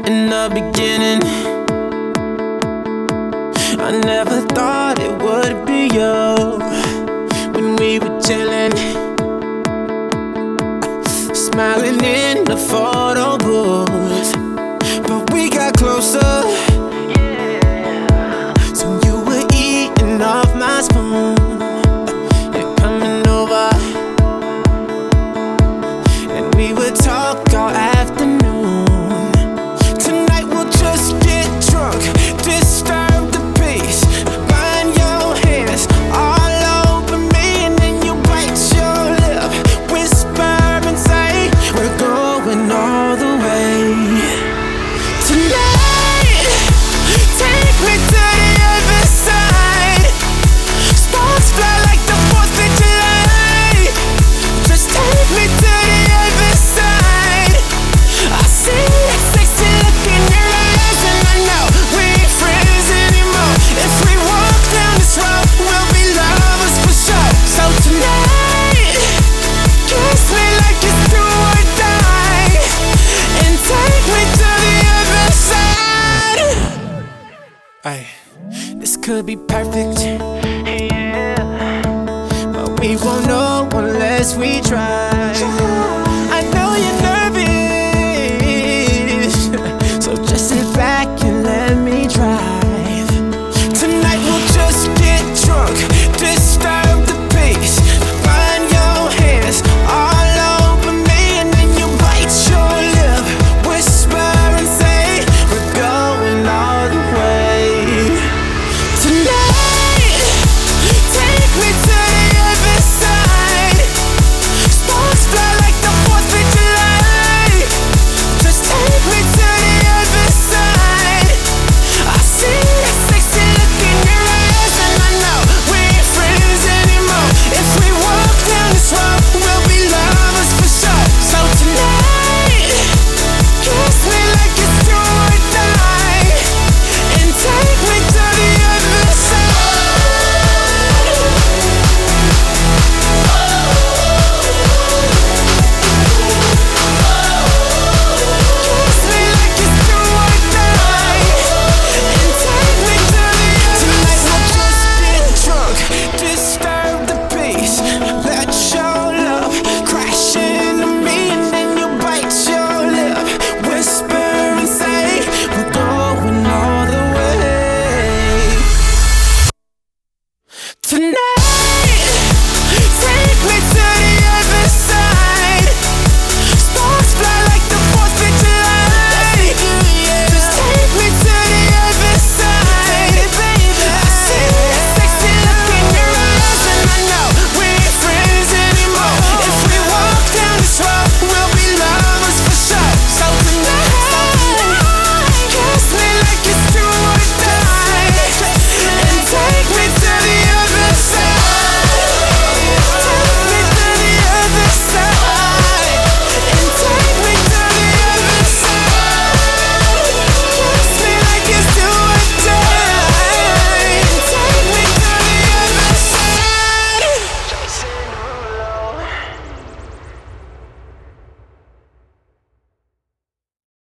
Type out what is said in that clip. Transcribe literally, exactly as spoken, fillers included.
in the beginning. I never thought it would be you when we were chilling, smiling in the photo booth. But we got closer, so you were eating off my spoon. You're coming over, and we would talk all afternoon. Tonight we'll just get drunk, disturb the peace, burn your hands all over me, and then you bite your lip, whisper and say we're going all the way. Tonight, take me to the other side. Sparks fly like the fourth of July. Just take me to the other side. I see that sexy look in your eyes, and I know we ain't friends anymore. If we walk down this road, we'll be lovers for sure. So tonight, kiss me like it's do or die, and take me to the other side. Ay, this could be perfect, but we won't know unless we try.